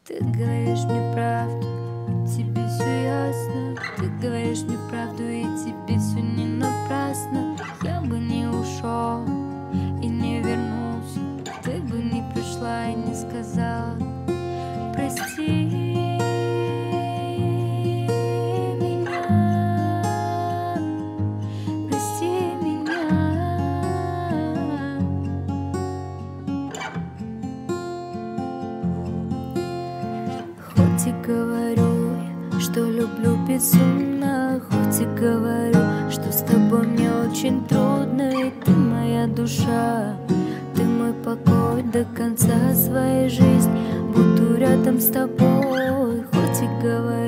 Ты говоришь мне правду, и тебе все ясно. Ты говоришь мне правду, и тебе все не напрасно. Я бы не ушел и не вернулся, ты бы не пришла и не сказала прости. Хоть и говорю я, что люблю безумно, хоть и говорю, что с тобой мне очень трудно, и ты моя душа, ты мой покой до конца своей жизни, буду рядом с тобой. Хоть и говорю